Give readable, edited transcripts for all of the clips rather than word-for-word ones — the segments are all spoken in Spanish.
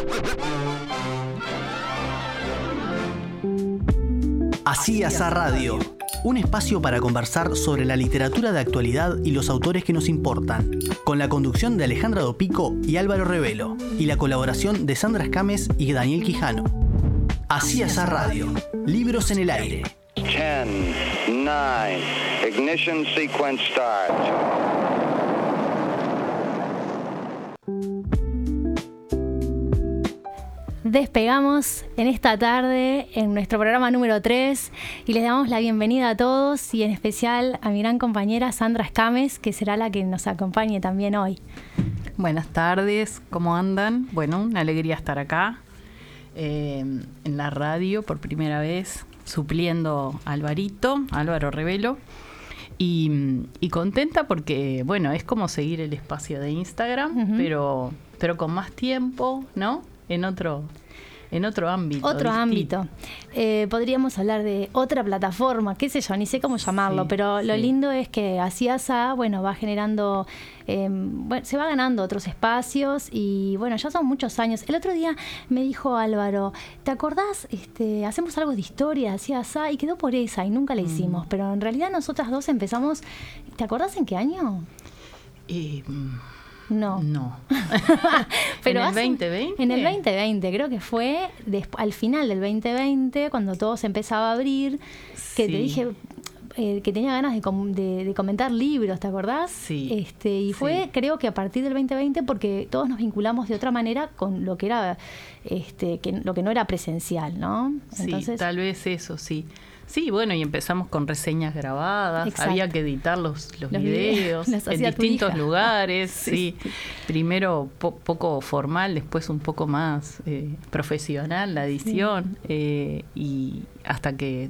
Así Asá Radio, un espacio para conversar sobre la literatura de actualidad y los autores que nos importan, con la conducción de Alejandra Dopico y Álvaro Revelo, y la colaboración de Sandra Escames y Daniel Quijano. Así Asá Radio, libros en el aire. 10, 9, ignition sequence start. Despegamos en esta tarde en nuestro programa número 3 y les damos la bienvenida a todos y en especial a mi gran compañera Sandra Escames, que será la que nos acompañe también hoy. Buenas tardes, ¿cómo andan? Bueno, una alegría estar acá en la radio por primera vez, supliendo a Álvaro Revelo. Y contenta porque, bueno, es como seguir el espacio de Instagram, pero con más tiempo, ¿no? En otro ámbito. Otro ámbito. Podríamos hablar de otra plataforma, qué sé yo, ni sé cómo llamarlo, pero lo lindo es que Así Asá, bueno, va generando, se va ganando otros espacios y bueno, ya son muchos años. El otro día me dijo Álvaro, ¿te acordás? Hacemos algo de historia, Así Asá, y quedó por esa y nunca la hicimos, pero en realidad nosotras dos empezamos, ¿te acordás en qué año? No. Pero ¿En el 2020? En el 2020, creo que fue al final del 2020, cuando todo se empezaba a abrir, que te dije que tenía ganas de comentar libros, ¿te acordás? Sí. Y fue, creo que a partir del 2020, porque todos nos vinculamos de otra manera con lo que era, lo que no era presencial, ¿no? Entonces, sí, tal vez eso, sí. Sí, bueno, y empezamos con reseñas grabadas. Exacto. Había que editar los videos en distintos lugares. Sí. Primero poco formal, después un poco más profesional la edición, y hasta que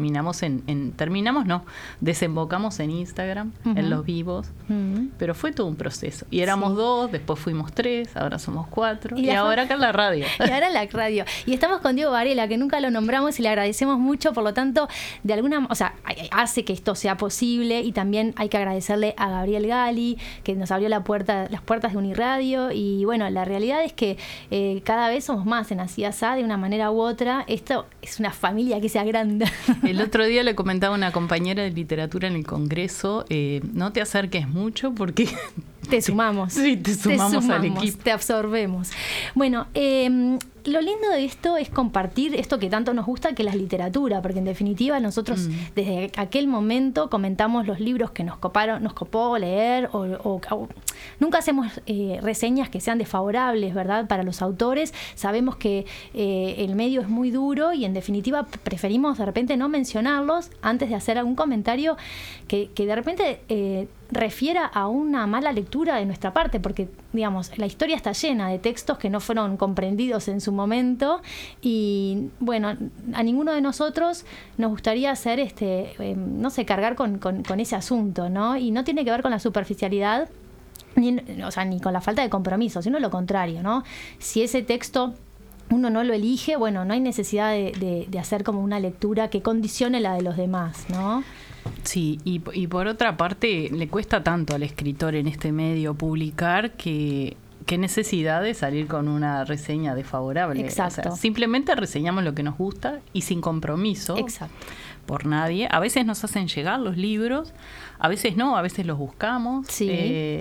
desembocamos en Instagram, en los vivos, pero fue todo un proceso. Y éramos 2, después fuimos 3, ahora somos 4, y ahora acá en la radio. Y ahora en la radio. Y estamos con Diego Varela, que nunca lo nombramos y le agradecemos mucho, por lo tanto, hace que esto sea posible, y también hay que agradecerle a Gabriel Gali, que nos abrió las puertas de Uniradio, y bueno, la realidad es que cada vez somos más en Así Asá, de una manera u otra. Esto es una familia que se agranda. El otro día le comentaba a una compañera de literatura en el Congreso, no te acerques mucho porque... Te sumamos. Sí, te sumamos al equipo. Te absorbemos. Bueno, lo lindo de esto es compartir esto que tanto nos gusta, que es la literatura, porque en definitiva nosotros desde aquel momento comentamos los libros que nos copó leer, o nunca hacemos reseñas que sean desfavorables, ¿verdad?, para los autores. Sabemos que el medio es muy duro y en definitiva preferimos de repente no mencionarlos antes de hacer algún comentario que de repente refiera a una mala lectura de nuestra parte, porque digamos, la historia está llena de textos que no fueron comprendidos en su momento, y bueno, a ninguno de nosotros nos gustaría hacer cargar con ese asunto, ¿no? Y no tiene que ver con la superficialidad ni con la falta de compromiso, sino lo contrario, ¿no? Si ese texto uno no lo elige, bueno, no hay necesidad de hacer como una lectura que condicione la de los demás, ¿no? Sí, y por otra parte, le cuesta tanto al escritor en este medio publicar que necesidad de salir con una reseña desfavorable. Exacto. O sea, simplemente reseñamos lo que nos gusta y sin compromiso. Exacto. Por nadie. A veces nos hacen llegar los libros, a veces no, a veces los buscamos. Sí.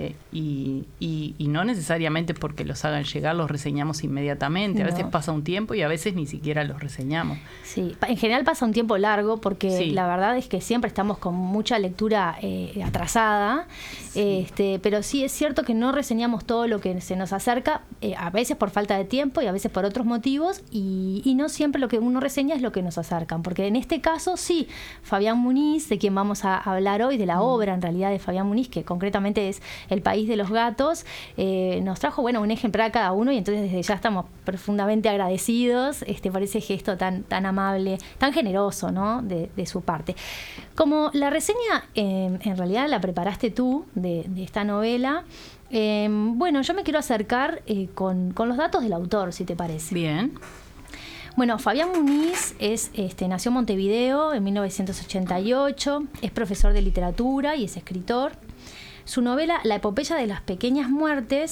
Y no necesariamente porque los hagan llegar los reseñamos inmediatamente. A veces pasa un tiempo y a veces ni siquiera los reseñamos. Sí, en general pasa un tiempo largo porque la verdad es que siempre estamos con mucha lectura atrasada. Sí. Pero sí es cierto que no reseñamos todo lo que se nos acerca, a veces por falta de tiempo y a veces por otros motivos, y no siempre lo que uno reseña es lo que nos acercan, porque en este caso sí, Fabián Muniz, de quien vamos a hablar hoy, de la obra en realidad de Fabián Muniz, que concretamente es El País de los Gatos, nos trajo un ejemplar a cada uno, y entonces desde ya estamos profundamente agradecidos por ese gesto tan amable, tan generoso, ¿no?, de su parte. Como la reseña en realidad la preparaste tú de esta novela, yo me quiero acercar con los datos del autor, si te parece. Bien. Bueno, Fabián Muniz nació en Montevideo en 1988, es profesor de literatura y es escritor. Su novela La epopeya de las pequeñas muertes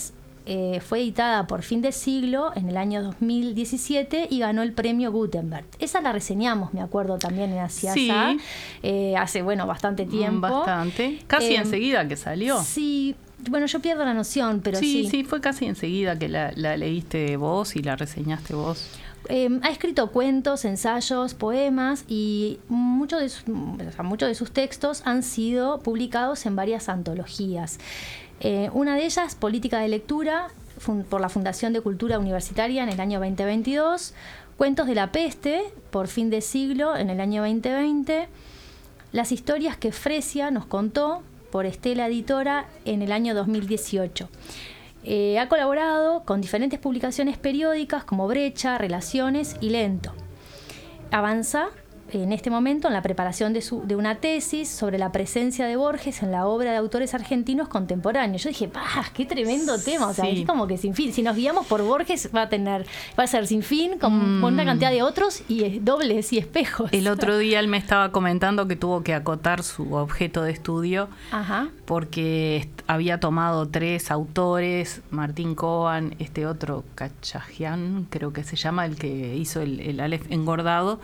fue editada por Fin de Siglo en el año 2017 y ganó el premio Gutenberg. Esa la reseñamos, me acuerdo, también en Así Asá, hace, bastante tiempo. Bastante. Casi enseguida que salió. Sí, bueno, yo pierdo la noción, pero sí. Sí, fue casi enseguida que la leíste vos y la reseñaste vos. Ha escrito cuentos, ensayos, poemas y muchos de sus textos han sido publicados en varias antologías. Una de ellas, Política de Lectura, por la Fundación de Cultura Universitaria en el año 2022, Cuentos de la Peste, por Fin de Siglo en el año 2020, Las historias que Fresia nos contó, por Estela Editora en el año 2018. Ha colaborado con diferentes publicaciones periódicas como Brecha, Relaciones y Lento. Avanza en este momento en la preparación de una tesis sobre la presencia de Borges en la obra de autores argentinos contemporáneos. Yo dije, ¡qué tremendo tema! O sea, es como que sin fin. Si nos guiamos por Borges, va a ser sin fin, con una cantidad de otros y dobles y espejos. El otro día él me estaba comentando que tuvo que acotar su objeto de estudio. Ajá. Porque había tomado 3 autores, Martín Coban, este otro, Cachajian, creo que se llama, el que hizo el Aleph engordado,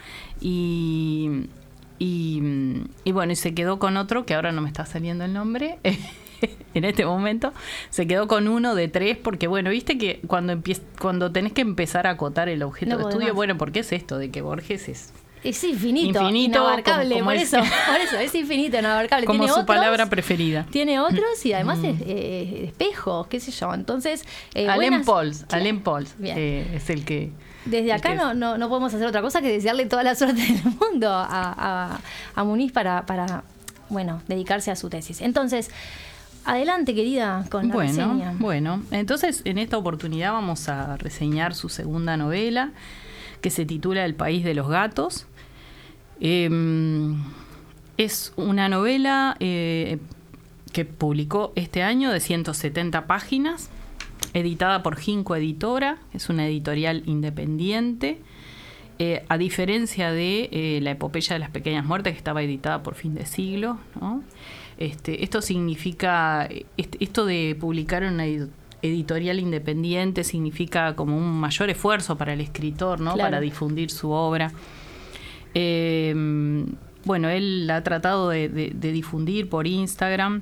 y bueno, y se quedó con otro, que ahora no me está saliendo el nombre, en este momento, se quedó con uno de 3, porque bueno, viste que cuando tenés que empezar a acotar el objeto de estudio, bueno, porque es esto de que Borges es infinito, inabarcable, como por eso, es infinito, inabarcable. Como tiene su otros, palabra preferida. Tiene otros y además es espejos, qué sé yo. Entonces, Alain Pauls es el que... Desde acá no podemos hacer otra cosa que desearle toda la suerte del mundo a Muniz para dedicarse a su tesis. Entonces, adelante, querida, con la reseña. Bueno, entonces en esta oportunidad vamos a reseñar su segunda novela, que se titula El País de los Gatos. Es una novela que publicó este año de 170 páginas, editada por Ginkgo Editora, es una editorial independiente, a diferencia de La Epopeya de las Pequeñas Muertes, que estaba editada por Fin de Siglo, ¿no? Esto significa, esto de publicar una editorial independiente significa como un mayor esfuerzo para el escritor, ¿no? Claro. Para difundir su obra. Bueno, él ha tratado de difundir por Instagram,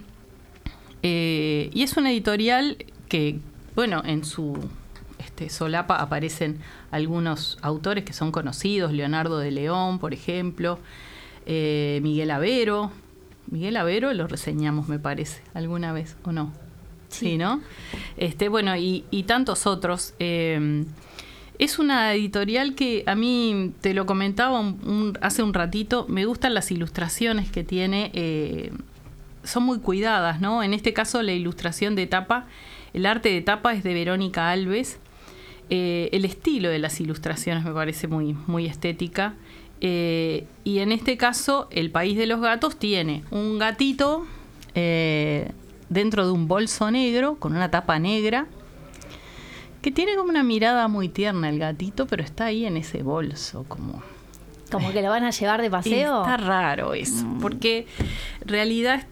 y es una editorial que, bueno, en su solapa aparecen algunos autores que son conocidos, Leonardo de León, por ejemplo, Miguel Avero. Miguel Avero lo reseñamos, me parece, alguna vez, ¿o no? Sí, ¿no? Bueno, y tantos otros. Es una editorial que a mí, te lo comentaba hace un ratito, me gustan las ilustraciones que tiene, son muy cuidadas, ¿no? En este caso la ilustración de tapa, el arte de tapa es de Verónica Alves. El estilo de las ilustraciones me parece muy, muy estética. Y en este caso, El País de los Gatos tiene un gatito dentro de un bolso negro, con una tapa negra, que tiene como una mirada muy tierna el gatito, pero está ahí en ese bolso, como que lo van a llevar de paseo. Está raro eso, porque en realidad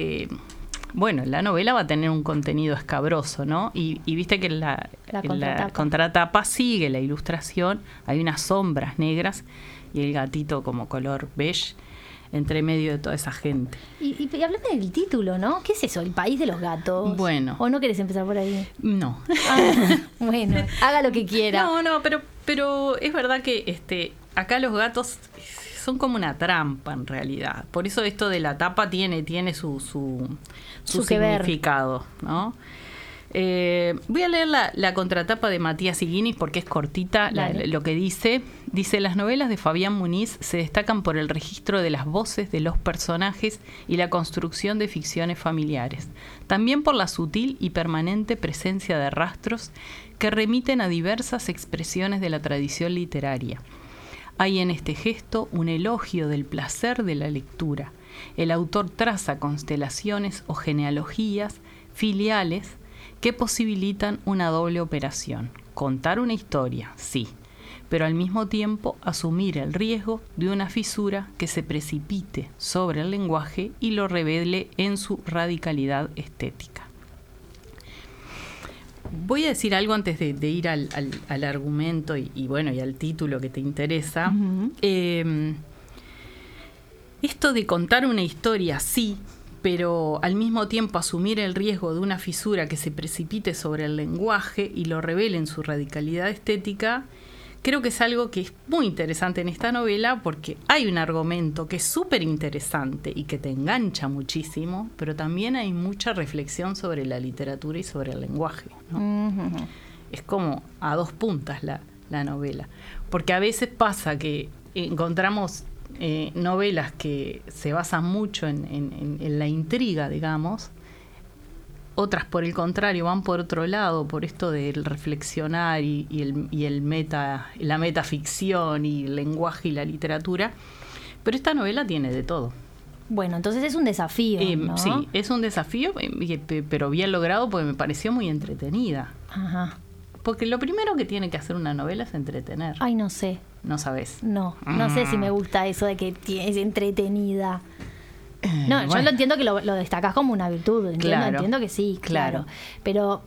la novela va a tener un contenido escabroso, ¿no? Y viste que la contratapa sigue la ilustración, hay unas sombras negras y el gatito como color beige entre medio de toda esa gente. Y hablando del título, ¿no? ¿Qué es eso? ¿El País de los Gatos? Bueno. ¿O no querés empezar por ahí? No. Bueno, haga lo que quiera. No, pero es verdad que acá los gatos son como una trampa en realidad. Por eso esto de la tapa tiene su significado, ¿no? Voy a leer la contratapa de Matías Higuinis porque es cortita. Lo que dice, las novelas de Fabián Muniz se destacan por el registro de las voces de los personajes y la construcción de ficciones familiares. También por la sutil y permanente presencia de rastros que remiten a diversas expresiones de la tradición literaria. Hay en este gesto un elogio del placer de la lectura. El autor traza constelaciones o genealogías filiales que posibilitan una doble operación: contar una historia, sí, pero al mismo tiempo asumir el riesgo de una fisura que se precipite sobre el lenguaje y lo revele en su radicalidad estética. voy a decir algo antes de ir al argumento y bueno, y al título que te interesa. Esto de contar una historia, sí, pero al mismo tiempo asumir el riesgo de una fisura que se precipite sobre el lenguaje y lo revele en su radicalidad estética, creo que es algo que es muy interesante en esta novela porque hay un argumento que es súper interesante y que te engancha muchísimo, pero también hay mucha reflexión sobre la literatura y sobre el lenguaje, ¿no? Es como a dos puntas la novela, porque a veces pasa que encontramos novelas que se basan mucho en la intriga, digamos. Otras, por el contrario, van por otro lado, por esto del reflexionar y la metaficción y el lenguaje y la literatura. Pero esta novela tiene de todo. Bueno, entonces es un desafío, ¿no? Sí, es un desafío, pero bien logrado porque me pareció muy entretenida. Ajá. Porque lo primero que tiene que hacer una novela es entretener. Ay, no sé. ¿No sabes? No sé si me gusta eso de que es entretenida. No, bueno. yo lo entiendo que lo destacás como una virtud, entiendo que sí, claro. Pero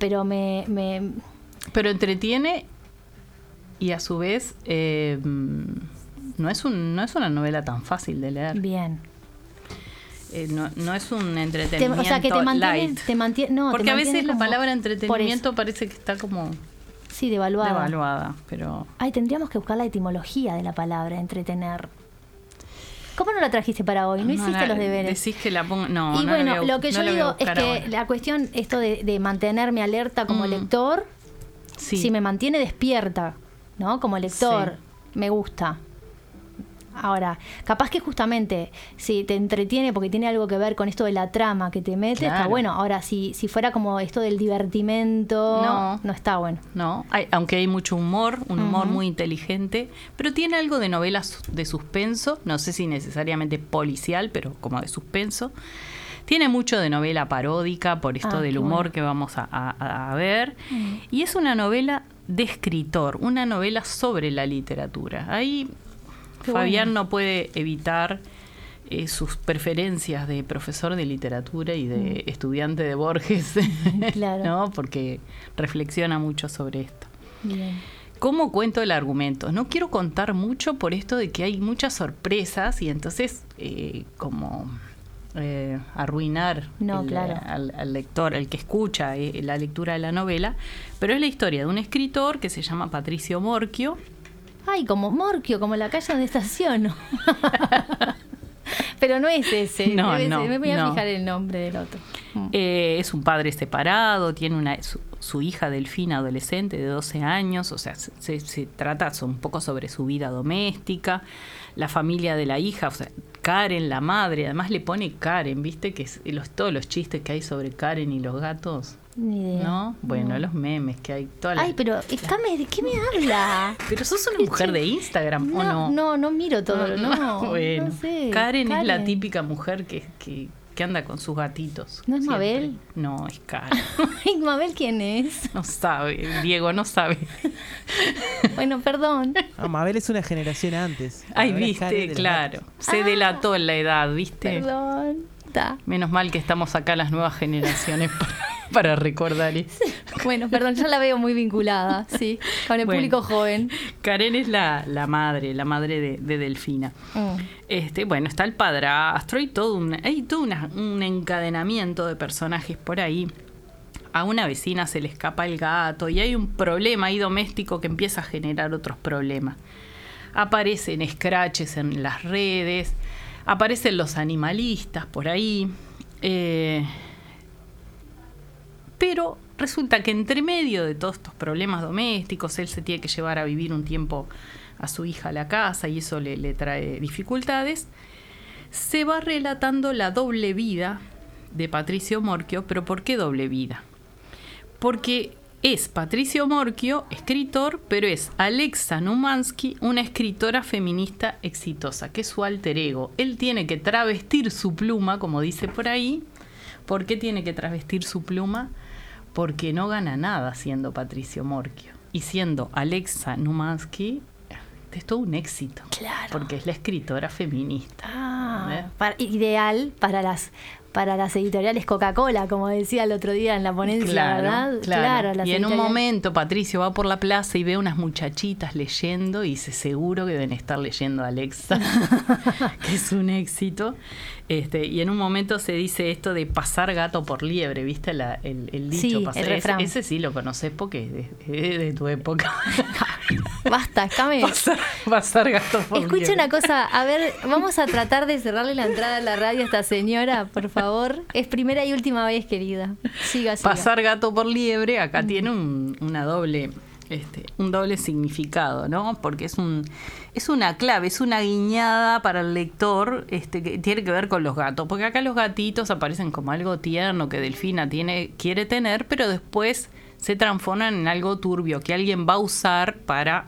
Pero entretiene y a su vez no es una novela tan fácil de leer. Bien. No es un entretenimiento o sea, que light. Porque a veces la palabra entretenimiento parece que está como... Sí, devaluada. Pero... Ay, tendríamos que buscar la etimología de la palabra entretener. ¿Cómo no la trajiste para hoy? ¿No hiciste los deberes? Decís que la pongo... No, y no bueno, lo que yo digo es que ahora. la cuestión, esto de mantenerme alerta como lector, sí. Si me mantiene despierta, ¿no? Como lector, sí. Me gusta. Ahora, capaz que justamente si te entretiene porque tiene algo que ver con esto de la trama que te mete, está bueno. Ahora, si fuera como esto del divertimento, no está bueno. No, aunque hay mucho humor, un humor muy inteligente, pero tiene algo de novelas de suspenso, no sé si necesariamente policial, pero como de suspenso. Tiene mucho de novela paródica por esto del humor que vamos a ver. Y es una novela de escritor, una novela sobre la literatura. Ahí... Fabián no puede evitar sus preferencias de profesor de literatura y de estudiante de Borges, claro. ¿no? Porque reflexiona mucho sobre esto. Bien. ¿Cómo cuento el argumento? No quiero contar mucho por esto de que hay muchas sorpresas y entonces arruinar al lector, al que escucha la lectura de la novela, pero es la historia de un escritor que se llama Patricio Morchio. Ay, como Morchio, como la calle donde estaciono. Pero no es ese. No, me voy a fijar el nombre del otro. Es un padre separado, tiene su hija Delfina, adolescente de 12 años, o sea, se trata un poco sobre su vida doméstica, la familia de la hija, o sea, Karen, la madre, además le pone Karen, ¿viste? Que todos los chistes que hay sobre Karen y los gatos. Ni idea. ¿No? Bueno, los memes que hay. Ay, pero ¿de qué me habla? Pero sos una mujer de Instagram, ¿o no? No miro todo, no. Bueno, no sé. Karen es la típica mujer que anda con sus gatitos. ¿No es siempre. Mabel? No, es Karen. ¿Y Mabel quién es? No sabe, Diego no sabe. Bueno, perdón. Mabel es una generación antes. Ay, viste, claro. Se delató en la edad, ¿viste? Perdón. Menos mal que estamos acá las nuevas generaciones para recordar eso. Bueno, perdón, yo la veo muy vinculada, sí, con el público joven. Karen es la madre de Delfina. Bueno, está el padrastro y hay todo un encadenamiento de personajes por ahí. A una vecina se le escapa el gato y hay un problema ahí doméstico que empieza a generar otros problemas. Aparecen scratches en las redes, aparecen los animalistas por ahí. Pero resulta que entre medio de todos estos problemas domésticos, él se tiene que llevar a vivir un tiempo a su hija a la casa y eso le trae dificultades. Se va relatando la doble vida de Patricio Morchio. ¿Pero por qué doble vida? Porque es Patricio Morchio, escritor, pero es Alexa Numansky, una escritora feminista exitosa, que es su alter ego. Él tiene que travestir su pluma, como dice por ahí. ¿Por qué tiene que travestir su pluma? Porque no gana nada siendo Patricio Morchio. Y siendo Alexa Numansky, es todo un éxito. Claro. Porque es la escritora feminista. Ideal para para las editoriales Coca-Cola, como decía el otro día en la ponencia, ¿verdad? Claro. Las Y en un editoriales. momento Patricio va por la plaza y ve unas muchachitas leyendo y dice, seguro que deben estar leyendo a Alexa, que es un éxito. Y en un momento se dice esto de pasar gato por liebre, ¿viste el dicho? Sí, el refrán. Ese sí lo conoces porque es de tu época. Basta, déjame. Pasar gato por liebre. Escucha una cosa, a ver, vamos a tratar de cerrarle la entrada a la radio a esta señora, por favor. Es primera y última vez, querida. Siga. Pasar gato por liebre acá tiene un doble significado, ¿no? Porque es una clave, es una guiñada para el lector que tiene que ver con los gatos. Porque acá los gatitos aparecen como algo tierno que Delfina quiere tener, pero después se transforman en algo turbio que alguien va a usar para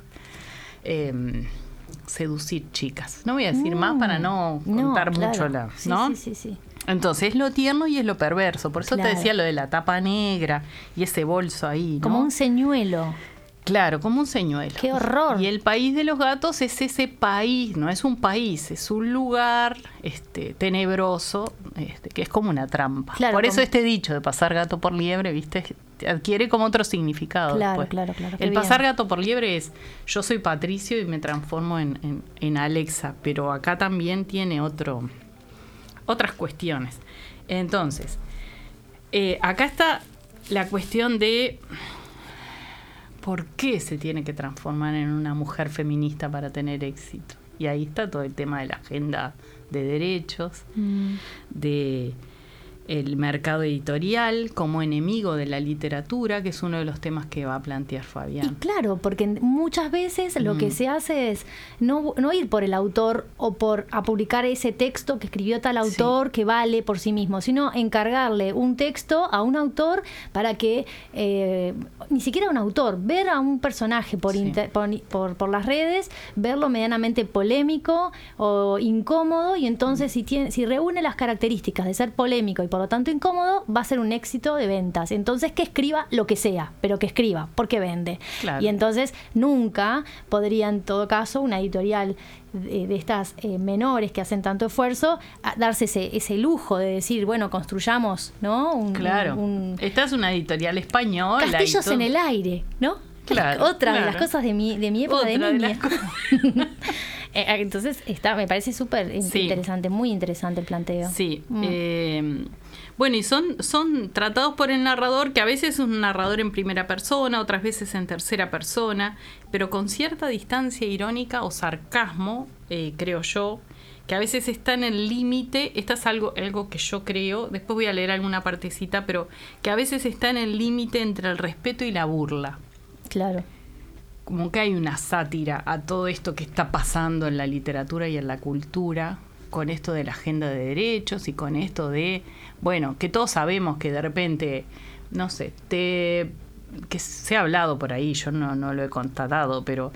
seducir chicas. No voy a decir más para no contar mucho ¿no? Sí. Entonces es lo tierno y es lo perverso. Por eso Claro. te decía lo de la tapa negra y ese bolso ahí, ¿no? Como un señuelo. Claro, como un señuelo. ¡Qué horror! Y el país de los gatos es ese país, no es un país, es un lugar tenebroso, que es como una trampa. Claro, por eso este dicho de pasar gato por liebre, ¿viste? Adquiere como otro significado. Claro, después. claro. Qué El bien. pasar gato por liebre es, yo soy Patricio y me transformo en Alexa, pero acá también tiene otras cuestiones. Entonces, acá está la cuestión de por qué se tiene que transformar en una mujer feminista para tener éxito. Y ahí está todo el tema de la agenda de derechos, de el mercado editorial como enemigo de la literatura, que es uno de los temas que va a plantear Y Fabián. claro, porque muchas veces lo que se hace es no ir por el autor o a publicar ese texto que escribió tal autor que vale por sí mismo, sino encargarle un texto a un autor para que, ni siquiera un autor, ver a un personaje por las redes, verlo medianamente polémico o incómodo, y entonces si reúne las características de ser polémico y por lo tanto incómodo, va a ser un éxito de ventas. Entonces que escriba lo que sea, pero que escriba, porque vende. Claro. Y entonces nunca podría, en todo caso, una editorial de estas menores que hacen tanto esfuerzo, darse ese lujo de decir, bueno, construyamos, ¿no? Esta es una editorial española. Castillos en el aire, ¿no? Claro, Otra de claro. las cosas de mi época Otra de de niña. las Entonces me parece súper interesante, muy interesante el planteo. Sí. Bueno, y son tratados por el narrador, que a veces es un narrador en primera persona, otras veces en tercera persona, pero con cierta distancia irónica o sarcasmo, creo yo, que a veces está en el límite. Esto es algo que yo creo, después voy a leer alguna partecita, pero que a veces está en el límite entre el respeto y la burla. Claro. Como que hay una sátira a todo esto que está pasando en la literatura y en la cultura, con esto de la agenda de derechos y con esto de, bueno, que todos sabemos que de repente, no sé, que se ha hablado por ahí, yo no lo he constatado, pero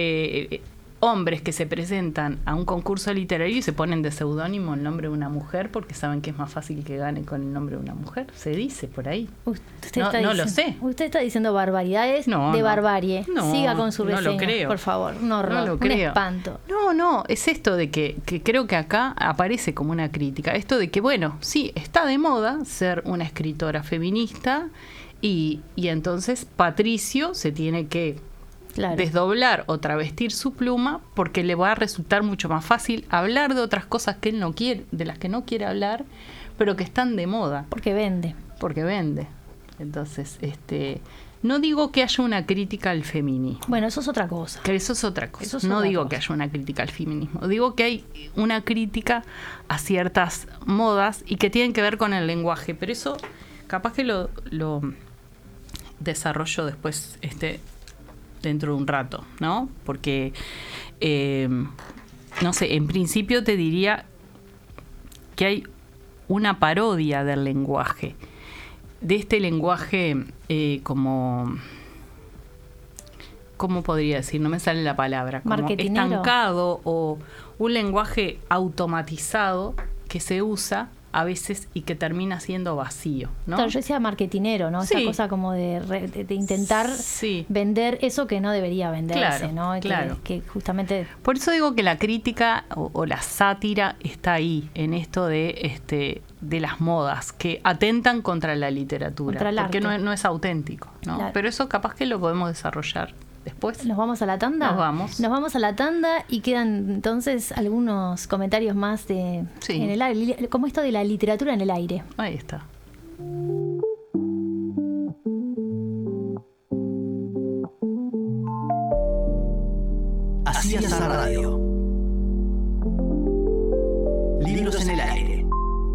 hombres que se presentan a un concurso literario y se ponen de seudónimo el nombre de una mujer porque saben que es más fácil que gane con el nombre de una mujer. Se dice por ahí. No lo sé. Usted está diciendo barbaridades barbarie. No, Siga con su reseña, no lo creo. por favor. Un horror, No lo un creo. espanto. No, es esto de que creo que acá aparece como una crítica. Esto de que, bueno, sí, está de moda ser una escritora feminista y entonces Patricio se tiene que desdoblar o travestir su pluma porque le va a resultar mucho más fácil hablar de otras cosas que él no quiere, de las que no quiere hablar, pero que están de moda. Porque vende. Entonces, no digo que haya una crítica al feminismo. Bueno, eso es otra cosa. Que eso es otra cosa. No digo que haya una crítica al feminismo. Digo que hay una crítica a ciertas modas y que tienen que ver con el lenguaje. Pero eso capaz que lo desarrollo después dentro de un rato, ¿no? Porque, no sé, en principio te diría que hay una parodia del lenguaje. De este lenguaje como... ¿Cómo podría decir? No me sale la palabra. Como estancado o un lenguaje automatizado que se usa a veces y que termina siendo vacío, ¿no? Claro, yo decía marketinero, ¿no? Sí. Esa cosa como de intentar vender eso que no debería venderse, ¿no? Claro. Que justamente... Por eso digo que la crítica o la sátira está ahí, en esto de de las modas que atentan contra la literatura, Contra el porque arte. no es auténtico, ¿no? Claro. Pero eso capaz que lo podemos desarrollar después. ¿Nos vamos a la tanda? Nos vamos. Nos vamos a la tanda y quedan entonces algunos comentarios más en el aire, como esto de la literatura en el aire. Ahí está. Así es la radio. Libros en el aire.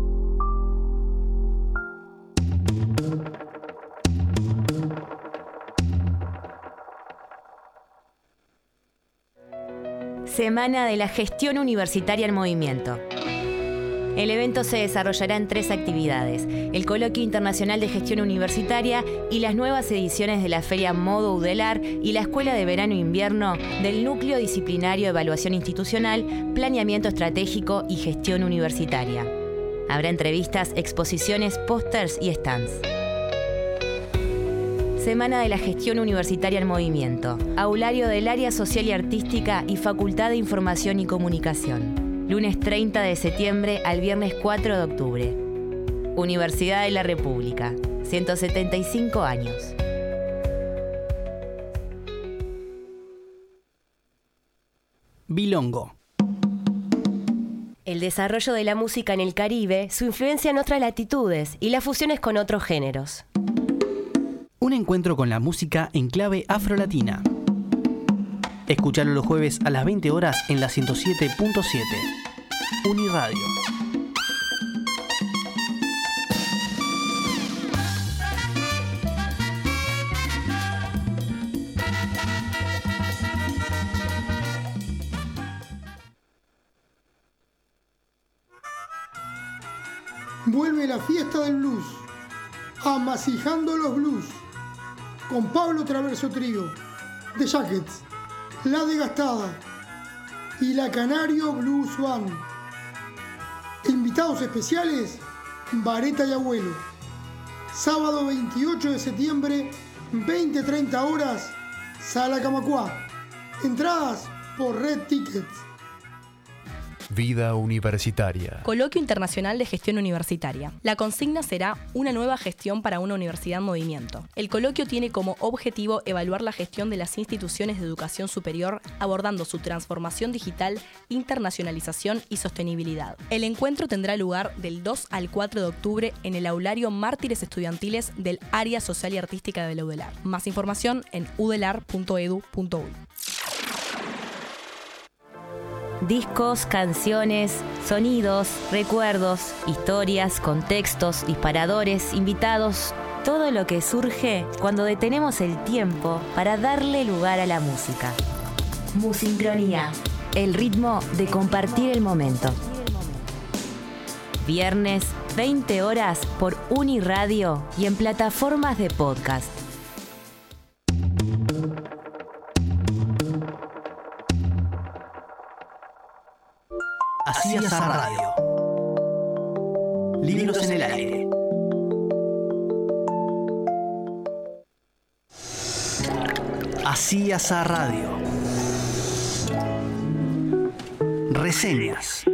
Semana de la Gestión Universitaria en Movimiento. El evento se desarrollará en 3 actividades: el Coloquio Internacional de Gestión Universitaria y las nuevas ediciones de la Feria Modo UDELAR y la Escuela de Verano-Invierno del Núcleo Disciplinario de Evaluación Institucional, Planeamiento Estratégico y Gestión Universitaria. Habrá entrevistas, exposiciones, pósters y stands. Semana de la Gestión Universitaria en Movimiento. Aulario del Área Social y Artística y Facultad de Información y Comunicación. Lunes 30 de septiembre al viernes 4 de octubre. Universidad de la República. 175 años. Bilongo. El desarrollo de la música en el Caribe, su influencia en otras latitudes y las fusiones con otros géneros. Un encuentro con la música en clave afrolatina. Escuchalo los jueves a las 20 horas en la 107.7. Uniradio. Vuelve la fiesta del blues, amasijando los blues, con Pablo Traverso Trío, The Jackets, La Desgastada y la Canario Blues Band. Invitados especiales, Vareta y Abuelo. Sábado 28 de septiembre, 20-30 horas, Sala Camacuá. Entradas por Red Tickets. Vida Universitaria. Coloquio Internacional de Gestión Universitaria. La consigna será una nueva gestión para una universidad en movimiento. El coloquio tiene como objetivo evaluar la gestión de las instituciones de educación superior, abordando su transformación digital, internacionalización y sostenibilidad. El encuentro tendrá lugar del 2 al 4 de octubre en el aulario Mártires Estudiantiles del Área Social y Artística de la UDELAR. Más información en udelar.edu.uy. Discos, canciones, sonidos, recuerdos, historias, contextos, disparadores, invitados, todo lo que surge cuando detenemos el tiempo para darle lugar a la música. Musincronía, el ritmo de compartir el momento. Viernes, 20 horas por Uniradio y en plataformas de podcast. Así es la radio. Libros en el aire. Así es la radio. Reseñas.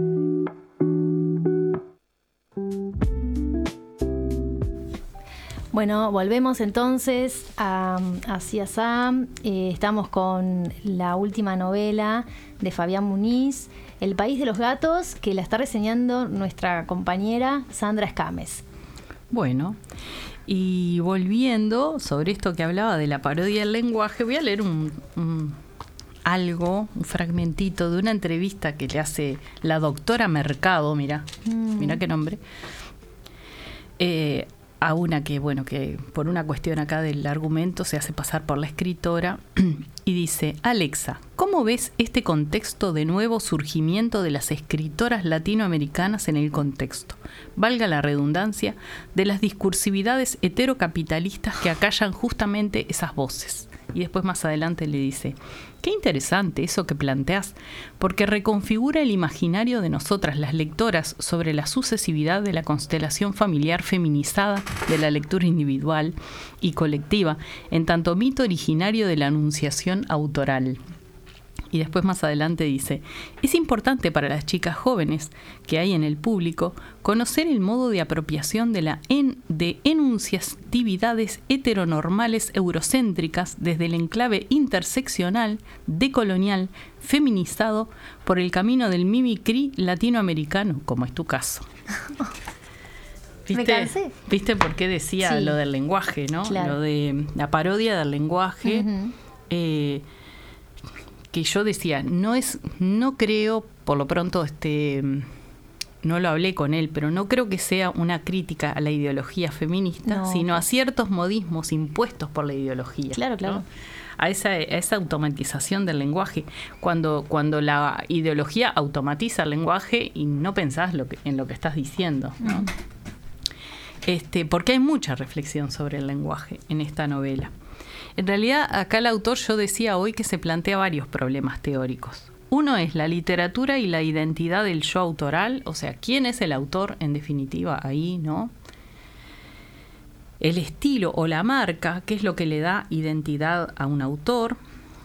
Bueno, volvemos entonces a Así Sam. Estamos con la última novela de Fabián Muniz, El País de los Gatos, que la está reseñando nuestra compañera Sandra Escames. Bueno, y volviendo sobre esto que hablaba de la parodia del lenguaje, voy a leer un fragmentito de una entrevista que le hace la doctora Mercado, mira qué nombre, a una que por una cuestión acá del argumento se hace pasar por la escritora y dice: Alexa, ¿cómo ves este contexto de nuevo surgimiento de las escritoras latinoamericanas en el contexto, valga la redundancia, de las discursividades heterocapitalistas que acallan justamente esas voces? Y después más adelante le dice: qué interesante eso que planteás, porque reconfigura el imaginario de nosotras, las lectoras, sobre la sucesividad de la constelación familiar feminizada de la lectura individual y colectiva, en tanto mito originario de la anunciación autoral. Y después más adelante dice, es importante para las chicas jóvenes que hay en el público conocer el modo de apropiación de enunciatividades heteronormales eurocéntricas desde el enclave interseccional, decolonial, feminizado por el camino del mimicry latinoamericano, como es tu caso. Me cansé. ¿Viste por qué decía lo del lenguaje, no? Claro. Lo de la parodia del lenguaje. Que yo decía, no creo, por lo pronto, no lo hablé con él, pero no creo que sea una crítica a la ideología feminista, sino a ciertos modismos impuestos por la ideología. Claro, claro. ¿no? A esa automatización del lenguaje. Cuando la ideología automatiza el lenguaje y no pensás en lo que estás diciendo, ¿no? Porque hay mucha reflexión sobre el lenguaje en esta novela. En realidad, acá el autor, yo decía hoy que se plantea varios problemas teóricos. Uno es la literatura y la identidad del yo autoral, o sea, quién es el autor, en definitiva, ahí, ¿no? El estilo o la marca, qué es lo que le da identidad a un autor.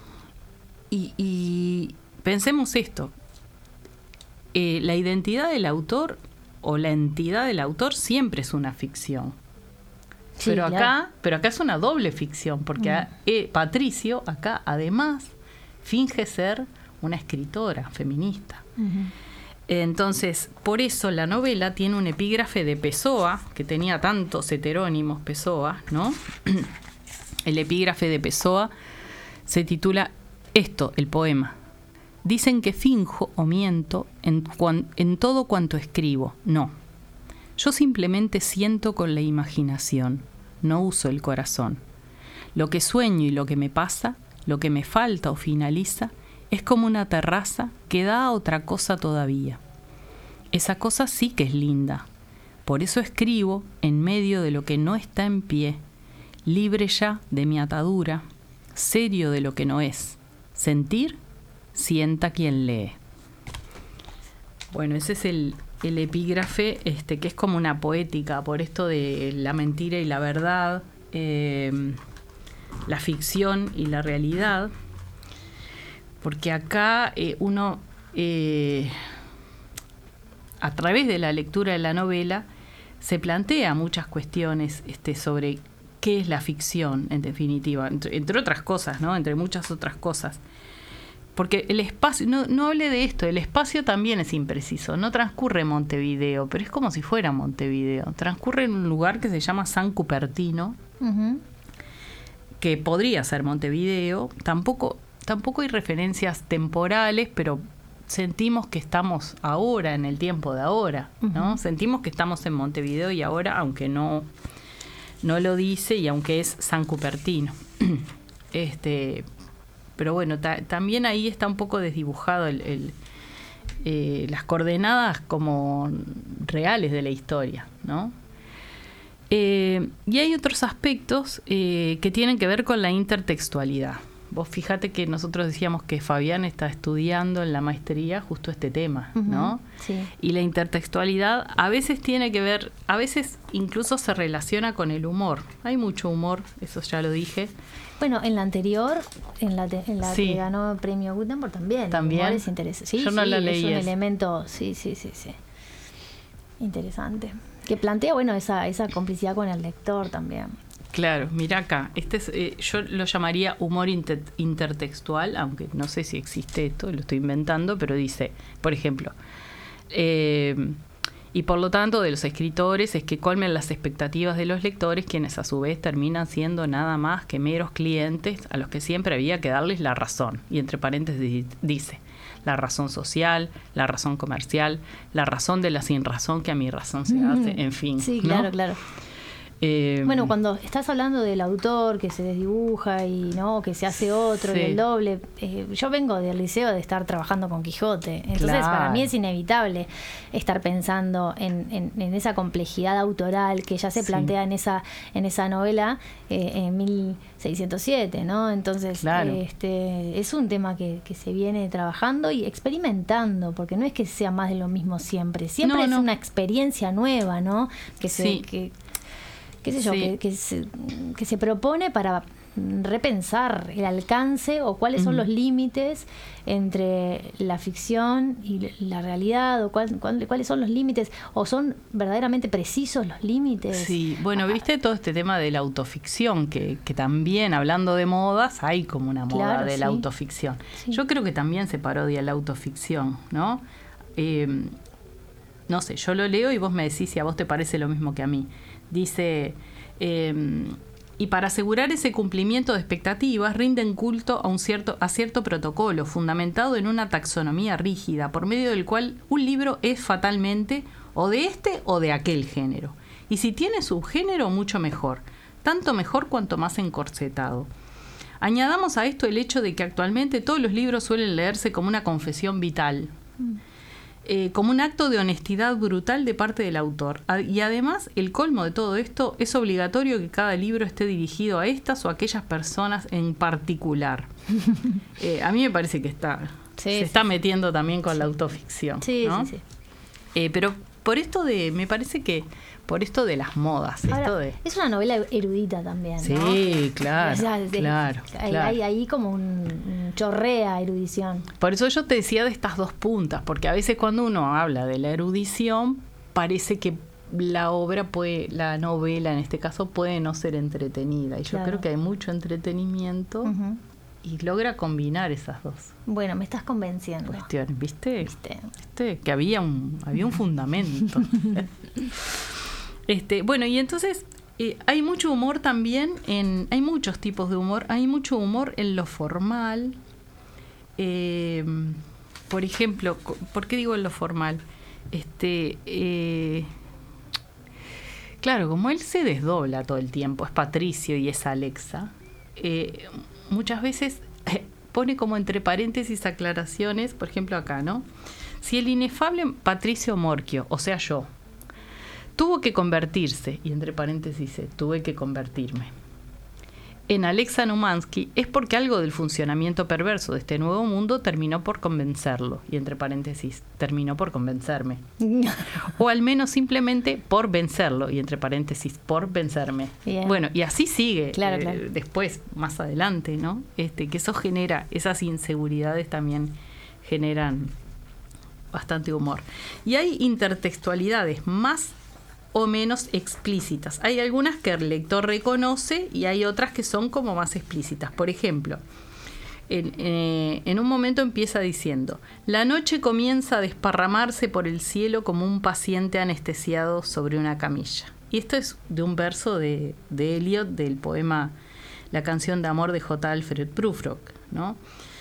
Y pensemos esto, la identidad del autor o la entidad del autor siempre es una ficción. Sí, pero claro. acá es una doble ficción, porque Patricio acá además finge ser una escritora feminista. Entonces, por eso la novela tiene un epígrafe de Pessoa, que tenía tantos heterónimos Pessoa, ¿no? El epígrafe de Pessoa se titula esto, el poema. Dicen que finjo o miento en todo cuanto escribo. No. Yo simplemente siento con la imaginación, no uso el corazón. Lo que sueño y lo que me pasa, lo que me falta o finaliza, es como una terraza que da a otra cosa todavía. Esa cosa sí que es linda. Por eso escribo en medio de lo que no está en pie, libre ya de mi atadura, serio de lo que no es. Sentir, sienta quien lee. Bueno, ese es el epígrafe, que es como una poética, por esto de la mentira y la verdad, la ficción y la realidad, porque acá uno, a través de la lectura de la novela, se plantea muchas cuestiones sobre qué es la ficción, en definitiva, entre otras cosas, ¿no? Entre muchas otras cosas. Porque el espacio, no hablé de esto, el espacio también es impreciso, no transcurre en Montevideo, pero es como si fuera Montevideo. Transcurre en un lugar que se llama San Cupertino, que podría ser Montevideo. Tampoco hay referencias temporales, pero sentimos que estamos ahora, en el tiempo de ahora, ¿no? Sentimos que estamos en Montevideo y ahora, aunque no lo dice y aunque es San Cupertino. Pero bueno, también ahí está un poco desdibujado las coordenadas como reales de la historia, ¿no? Y hay otros aspectos que tienen que ver con la intertextualidad. Vos fíjate que nosotros decíamos que Fabián está estudiando en la maestría justo este tema, ¿no? Sí. Y la intertextualidad a veces tiene que ver, a veces incluso se relaciona con el humor. Hay mucho humor, eso ya lo dije. Bueno, en la anterior, en la Sí. que ganó el premio Gutenberg también. ¿También? El humor es interesante. Sí, Yo no la leí es un esa. elemento, sí. Interesante. Que plantea, bueno, esa complicidad con el lector también. Claro, mira acá, yo lo llamaría humor intertextual, aunque no sé si existe esto, lo estoy inventando, pero dice, por ejemplo, y por lo tanto de los escritores es que colmen las expectativas de los lectores, quienes a su vez terminan siendo nada más que meros clientes a los que siempre había que darles la razón. Y entre paréntesis dice, la razón social, la razón comercial, la razón de la sinrazón que a mi razón se hace, en fin. Sí, ¿no? claro. Bueno, cuando estás hablando del autor que se desdibuja y no que se hace otro Sí. y el doble, yo vengo del liceo de estar trabajando con Quijote, entonces Claro. para mí es inevitable estar pensando en esa complejidad autoral que ya se Sí. plantea en esa novela en 1607, ¿no? Entonces Claro. es un tema que se viene trabajando y experimentando, porque no es que sea más de lo mismo siempre es No. una experiencia nueva, ¿no? Sí. Qué sé yo, Sí. que se propone para repensar el alcance o cuáles son los límites entre la ficción y la realidad, o cuáles son los límites, o son verdaderamente precisos los límites. Sí, bueno, viste todo este tema de la autoficción, que también, hablando de modas, hay como una moda Claro, de la autoficción. Sí. Yo creo que también se parodia la autoficción, ¿no? No sé, yo lo leo y vos me decís si a vos te parece lo mismo que a mí. Dice... y para asegurar ese cumplimiento de expectativas rinden culto a cierto protocolo fundamentado en una taxonomía rígida por medio del cual un libro es fatalmente o de este o de aquel género. Y si tiene subgénero, mucho mejor, tanto mejor cuanto más encorsetado. Añadamos a esto el hecho de que actualmente todos los libros suelen leerse como una confesión vital. Como un acto de honestidad brutal de parte del autor. Y además, el colmo de todo esto, es obligatorio que cada libro esté dirigido a estas o aquellas personas en particular. A mí me parece que se está metiendo también con la autoficción. Sí, ¿no? sí. Pero por esto me parece que por esto de las modas. Ahora, es una novela erudita también, ¿no? Sí, claro, O sea, claro. Hay ahí como un chorrea erudición. Por eso yo te decía de estas dos puntas, porque a veces cuando uno habla de la erudición, parece que la novela en este caso, puede no ser entretenida. Y yo creo que hay mucho entretenimiento y logra combinar esas dos. Bueno, me estás convenciendo. Cuestiones, ¿viste? Que había un fundamento. Bueno, y entonces hay mucho humor también, hay muchos tipos de humor, hay mucho humor en lo formal. Por ejemplo, ¿por qué digo en lo formal? Claro, como él se desdobla todo el tiempo, es Patricio y es Alexa, muchas veces pone como entre paréntesis aclaraciones, por ejemplo acá, ¿no? Si el inefable Patricio Morchio, o sea yo, tuvo que convertirse, y entre paréntesis dice, tuve que convertirme, en Alexa Numansky, es porque algo del funcionamiento perverso de este nuevo mundo terminó por convencerlo, y entre paréntesis, terminó por convencerme. O al menos simplemente por vencerlo, y entre paréntesis, por vencerme. Bien. Bueno, y así sigue Claro. después, más adelante, ¿no? Que eso genera, esas inseguridades también generan bastante humor. Y hay intertextualidades más o menos explícitas. Hay algunas que el lector reconoce y hay otras que son como más explícitas. Por ejemplo, en un momento empieza diciendo: la noche comienza a desparramarse por el cielo como un paciente anestesiado sobre una camilla. Y esto es de un verso de Eliot del poema La canción de amor de J. Alfred Prufrock, ¿no?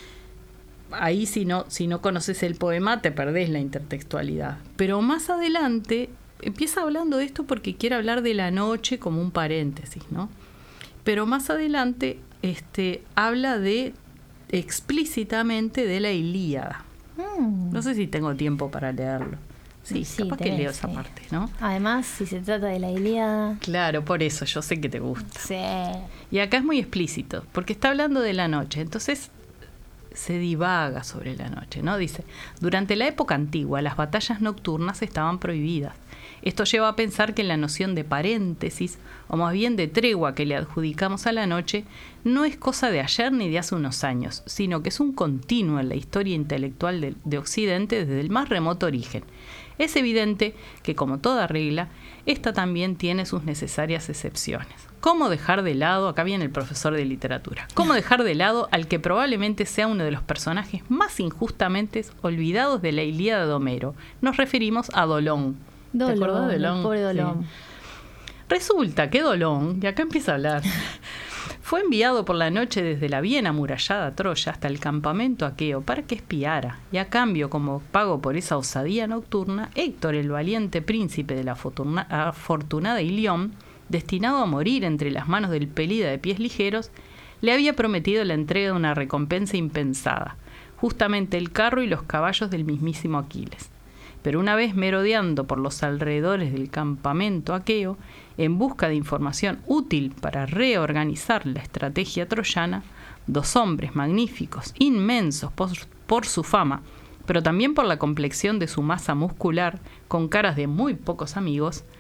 Ahí si no conoces el poema te perdés la intertextualidad. Pero más adelante empieza hablando de esto porque quiere hablar de la noche como un paréntesis, ¿no? Pero más adelante habla explícitamente de la Ilíada. No sé si tengo tiempo para leerlo. Sí, capaz que leo esa parte, ¿no? Además, si se trata de la Ilíada... Claro, por eso, yo sé que te gusta. Sí. Y acá es muy explícito, porque está hablando de la noche, entonces se divaga sobre la noche, ¿no? Dice, durante la época antigua las batallas nocturnas estaban prohibidas. Esto lleva a pensar que la noción de paréntesis, o más bien de tregua que le adjudicamos a la noche, no es cosa de ayer ni de hace unos años, sino que es un continuo en la historia intelectual de Occidente desde el más remoto origen. Es evidente que, como toda regla, esta también tiene sus necesarias excepciones. ¿Cómo dejar de lado, acá viene el profesor de literatura, cómo dejar de lado al que probablemente sea uno de los personajes más injustamente olvidados de la Ilíada de Homero? Nos referimos a Dolón. ¿Te acordás de Dolón? Pobre Dolón. Sí. Resulta que Dolón, y acá empieza a hablar, fue enviado por la noche desde la bien amurallada Troya hasta el campamento aqueo para que espiara, y a cambio, como pago por esa osadía nocturna, Héctor, el valiente príncipe de la afortunada Ilión, destinado a morir entre las manos del Pelida de pies ligeros, le había prometido la entrega de una recompensa impensada, justamente el carro y los caballos del mismísimo Aquiles. Pero una vez merodeando por los alrededores del campamento aqueo, en busca de información útil para reorganizar la estrategia troyana, dos hombres magníficos, inmensos por su fama, pero también por la complexión de su masa muscular, con caras de muy pocos amigos,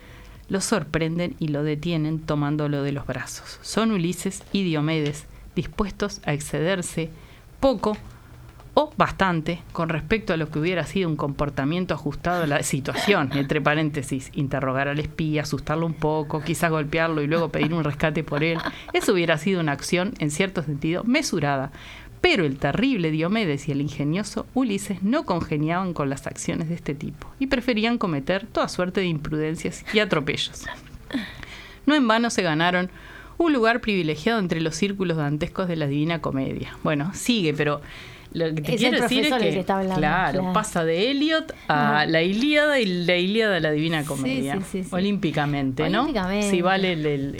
lo sorprenden y lo detienen tomándolo de los brazos. Son Ulises y Diomedes, dispuestos a excederse poco o bastante con respecto a lo que hubiera sido un comportamiento ajustado a la situación, entre paréntesis, interrogar al espía, asustarlo un poco, quizás golpearlo y luego pedir un rescate por él. Eso hubiera sido una acción, en cierto sentido, mesurada. Pero el terrible Diomedes y el ingenioso Ulises no congeniaban con las acciones de este tipo y preferían cometer toda suerte de imprudencias y atropellos. No en vano se ganaron un lugar privilegiado entre los círculos dantescos de la Divina Comedia. Bueno, sigue, pero lo que te quiero decir es que claro, pasa de Eliot a la Ilíada y la Ilíada a la Divina Comedia. Sí. Olímpicamente, ¿no? Sí, vale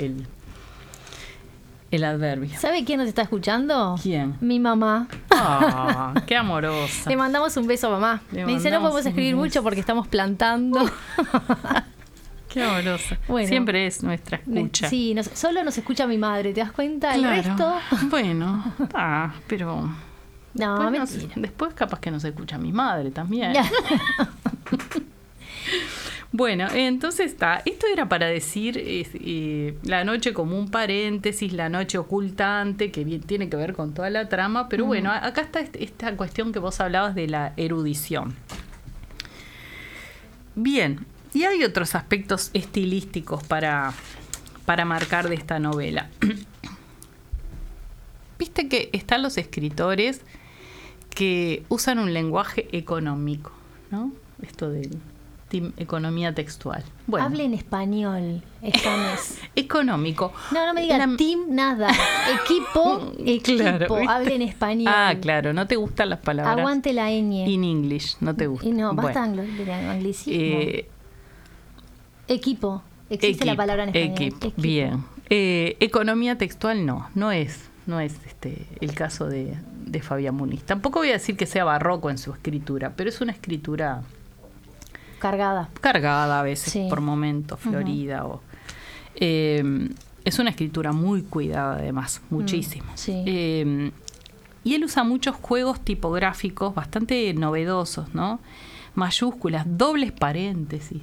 el adverbio. ¿Sabe quién nos está escuchando? ¿Quién? Mi mamá. Ah, qué amorosa. Le mandamos un beso a mamá. Me dice, no podemos escribir mucho porque estamos plantando. Qué amorosa. Bueno, siempre es nuestra escucha. Sí, solo nos escucha mi madre, ¿te das cuenta? Claro. El resto... Bueno, pero... No, mentira. Después capaz que nos escucha mi madre también. Bueno, entonces esto era para decir la noche como un paréntesis, la noche ocultante, que bien, tiene que ver con toda la trama, pero bueno, acá está esta cuestión que vos hablabas de la erudición. Bien, y hay otros aspectos estilísticos para marcar de esta novela. Viste que están los escritores que usan un lenguaje económico, ¿no? Esto de economía textual. Bueno. Hable en español, Estanes. Económico. No me diga team, nada. Equipo, claro, hable en español. Ah, claro, no te gustan las palabras. Aguante la ñ. In English, no te gusta. No, basta anglicismo. Equipo. Existe la palabra en español. Equipo. Bien. Economía textual no es el caso de Fabián Muniz. Tampoco voy a decir que sea barroco en su escritura, pero es una escritura cargada a veces, sí, por momentos, florida. Es una escritura muy cuidada además, muchísimo. Sí. Y él usa muchos juegos tipográficos bastante novedosos, ¿no? Mayúsculas, dobles paréntesis,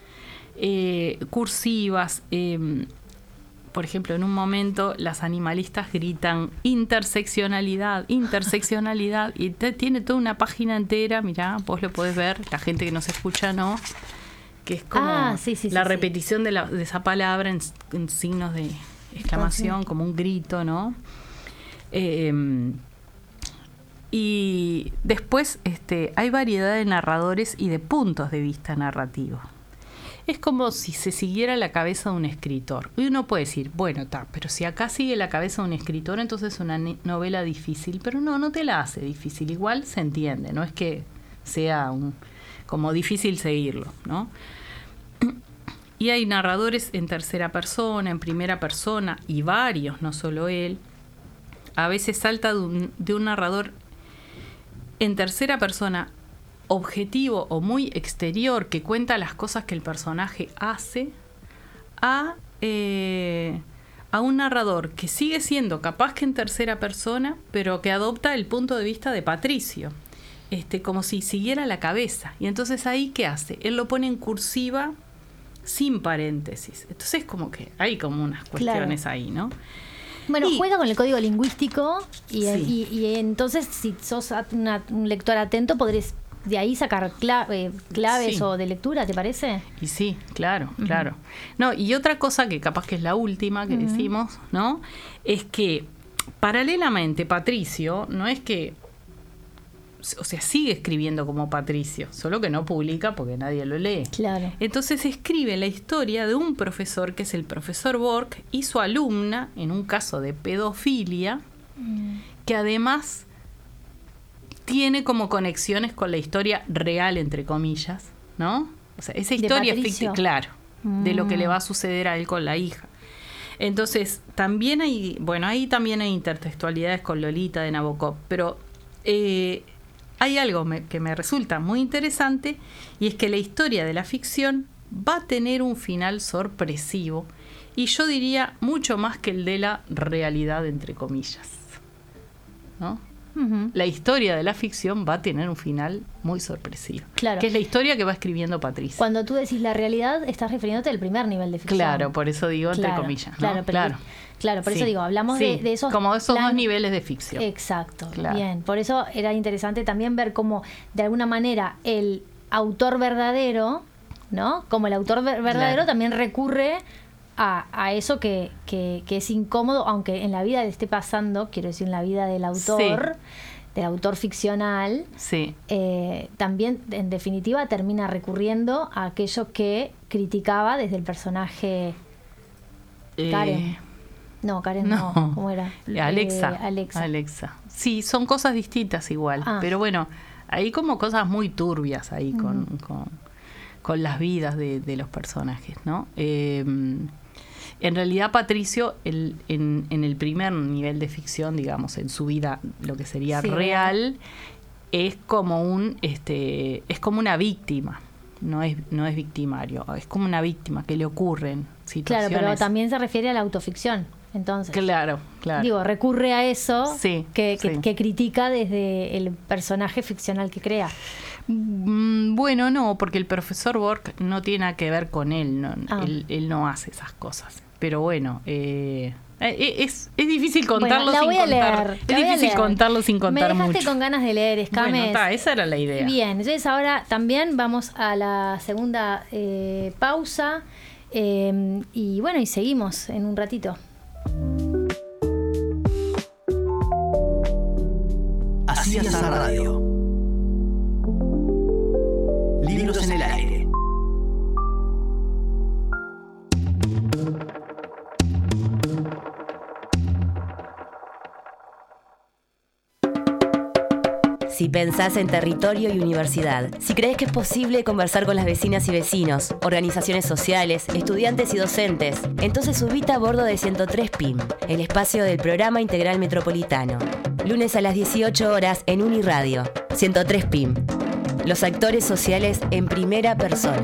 cursivas. Por ejemplo, en un momento las animalistas gritan interseccionalidad, y tiene toda una página entera, mirá, vos lo podés ver, la gente que nos escucha no, que es como la repetición de esa palabra en signos de exclamación, como un grito, ¿no? Y después hay variedad de narradores y de puntos de vista narrativos. Es como si se siguiera la cabeza de un escritor. Y uno puede decir, bueno, pero si acá sigue la cabeza de un escritor, entonces es una novela difícil. Pero no te la hace difícil. Igual se entiende, no es que sea como difícil seguirlo, ¿no? Y hay narradores en tercera persona, en primera persona, y varios, no solo él. A veces salta de un narrador en tercera persona objetivo o muy exterior, que cuenta las cosas que el personaje hace, a un narrador que sigue siendo capaz que en tercera persona, pero que adopta el punto de vista de Patricio, como si siguiera la cabeza. Y entonces ahí, ¿qué hace? Él lo pone en cursiva sin paréntesis. Entonces como que hay como unas cuestiones ahí, ¿no? Bueno, juega con el código lingüístico y entonces si sos un lector atento podrés de ahí sacar claves o de lectura, ¿te parece? Y sí, claro. No, y otra cosa que capaz que es la última que decimos, ¿no? Es que paralelamente Patricio no es que, o sea, sigue escribiendo como Patricio, solo que no publica porque nadie lo lee. Claro. Entonces escribe la historia de un profesor que es el profesor Bork y su alumna, en un caso de pedofilia, que además tiene como conexiones con la historia real, entre comillas, ¿no? O sea, esa historia es ficticia, claro, de lo que le va a suceder a él con la hija. Entonces, también ahí también hay intertextualidades con Lolita de Nabokov, pero hay algo que me resulta muy interesante, y es que la historia de la ficción va a tener un final sorpresivo, y yo diría mucho más que el de la realidad, entre comillas, ¿no? la historia de la ficción va a tener un final muy sorpresivo. Claro. Que es la historia que va escribiendo Patricia. Cuando tú decís la realidad, estás refiriéndote al primer nivel de ficción. Claro, por eso digo entre comillas, ¿no? Claro, por eso digo, hablamos de esos... como esos dos niveles de ficción. Exacto, claro. Bien. Por eso era interesante también ver cómo, de alguna manera, el autor verdadero, ¿no? Como el autor verdadero también recurre a eso que es incómodo, aunque en la vida le esté pasando, quiero decir, en la vida del autor, del autor ficcional, también, en definitiva, termina recurriendo a aquello que criticaba desde el personaje Karen. No, Karen no. ¿Cómo era? Alexa. Sí, son cosas distintas igual. Pero bueno, hay como cosas muy turbias ahí con las vidas de los personajes, ¿no? En realidad Patricio, en el primer nivel de ficción, digamos, en su vida, lo que sería real, es como es como una víctima. No es victimario, es como una víctima que le ocurren situaciones. Claro, pero también se refiere a la autoficción, entonces. Claro. Digo, recurre a eso que critica desde el personaje ficcional que crea. Bueno, no, porque el profesor Bork no tiene nada que ver con él, él no hace esas cosas. Pero bueno, es difícil contarlo sin contar. Es difícil contarlo sin contar mucho. Me dejaste con ganas de leer, Escames. Bueno, esa era la idea. Bien, entonces ahora también vamos a la segunda pausa y bueno, y seguimos en un ratito. Así es la radio. Libros en el aire. Si pensás en territorio y universidad, si crees que es posible conversar con las vecinas y vecinos, organizaciones sociales, estudiantes y docentes, entonces subite a bordo de 103 PIM, el espacio del Programa Integral Metropolitano. Lunes a las 18 horas en Uniradio. 103 PIM. Los actores sociales en primera persona.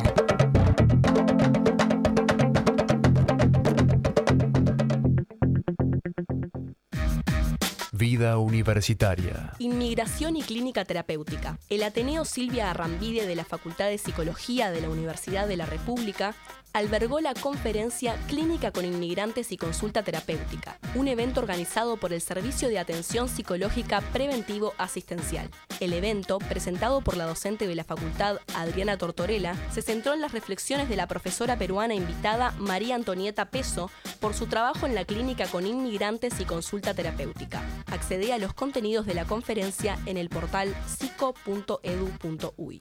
Vida universitaria. Inmigración y clínica terapéutica. El Ateneo Silvia Arrambide de la Facultad de Psicología de la Universidad de la República albergó la conferencia Clínica con Inmigrantes y Consulta Terapéutica, un evento organizado por el Servicio de Atención Psicológica Preventivo Asistencial. El evento, presentado por la docente de la facultad Adriana Tortorella, se centró en las reflexiones de la profesora peruana invitada María Antonieta Peso por su trabajo en la Clínica con Inmigrantes y Consulta Terapéutica. Accede a los contenidos de la conferencia en el portal psico.edu.uy.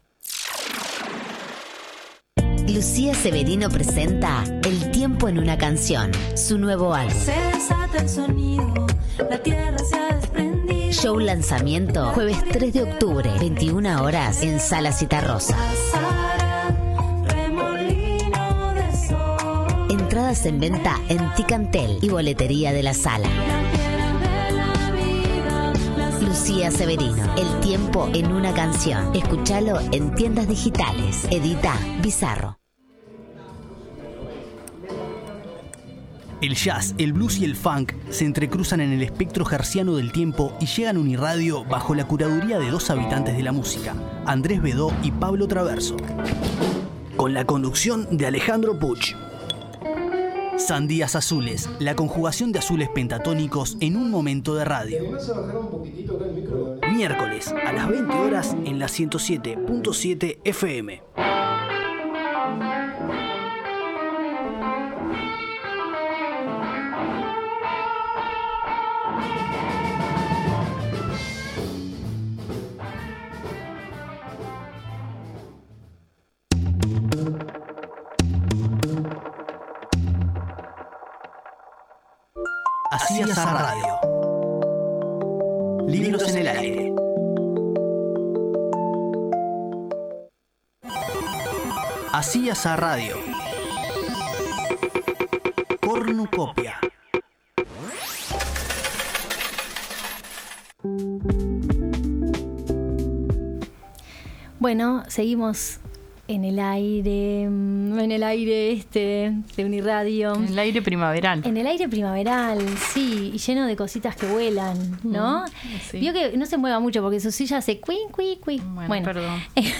Lucía Severino presenta El tiempo en una canción, su nuevo álbum. Se desata el sonido, la tierra se ha desprendido. Show lanzamiento jueves 3 de octubre, 21 horas en Sala Citarrosa. Entradas en venta en Ticantel y boletería de la sala. Lucía Severino, El tiempo en una canción. Escúchalo en tiendas digitales. Edita Bizarro. El jazz, el blues y el funk se entrecruzan en el espectro herciano del tiempo y llegan a Uniradio bajo la curaduría de dos habitantes de la música, Andrés Bedó y Pablo Traverso. Con la conducción de Alejandro Puch. Sandías azules, la conjugación de azules pentatónicos en un momento de radio. Miércoles a las 20 horas en la 107.7 FM. Así es la radio. Libros en el aire. Así es la radio. Cornucopia. Bueno, seguimos en el aire de Uniradio. En el aire primaveral. En el aire primaveral, sí, y lleno de cositas que vuelan, ¿no? Sí. Vio que no se mueva mucho porque su silla hace cuí, cuí, cuí. Bueno. Perdón.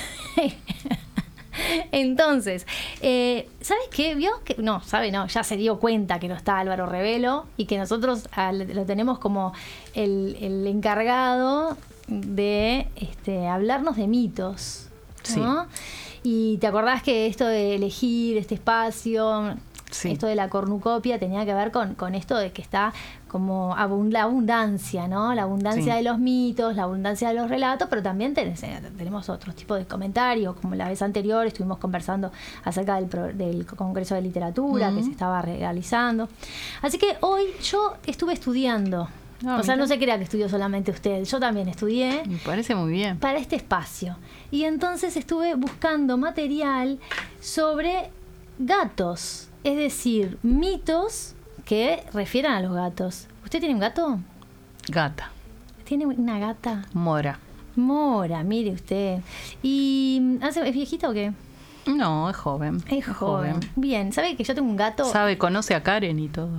Entonces, ¿sabes qué? ¿Vio? Que, no, ya se dio cuenta que no está Álvaro Revelo y que nosotros lo tenemos como el encargado de hablarnos de mitos, ¿no? Sí. Y te acordás que esto de elegir este espacio, esto de la cornucopia tenía que ver con esto de que está como la abundancia, ¿no? La abundancia de los mitos, la abundancia de los relatos, pero también tenemos otros tipos de comentarios, como la vez anterior estuvimos conversando acerca del Congreso de Literatura que se estaba realizando. Así que hoy yo estuve estudiando. No se crea que estudió solamente usted. Yo también estudié. Me parece muy bien. Para este espacio. Y entonces estuve buscando material sobre gatos. Es decir, mitos que refieran a los gatos. ¿Usted tiene un gato? Gata. ¿Tiene una gata? Mora, mire usted. ¿Y es viejita o qué? No, es joven. Es joven. Bien, ¿sabe que yo tengo un gato? Conoce a Karen y todo.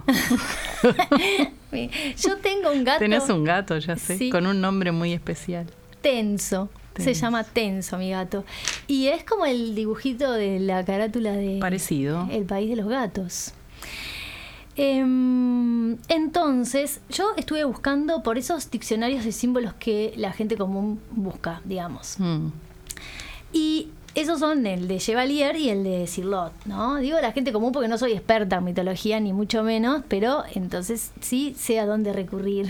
Yo tengo un gato. Tenés un gato, ya sé, sí, con un nombre muy especial. Tenso. Se llama Tenso, mi gato. Y es como el dibujito de la carátula de... Parecido. El País de los Gatos. Entonces, yo estuve buscando por esos diccionarios de símbolos que la gente común busca, digamos. Y esos son el de Chevalier y el de Cirlot, ¿no? Digo la gente común porque no soy experta en mitología, ni mucho menos, pero entonces sí sé a dónde recurrir.